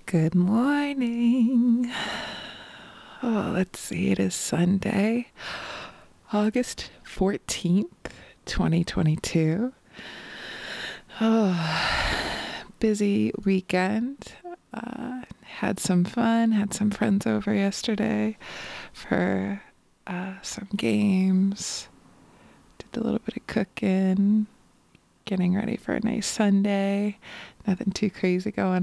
Good morning. Oh, let's see. It is Sunday, August 14th, 2022. Oh, busy weekend. Had some fun, had some friends over yesterday for some games. Did a little bit of cooking, getting ready for a nice Sunday. Nothing too crazy going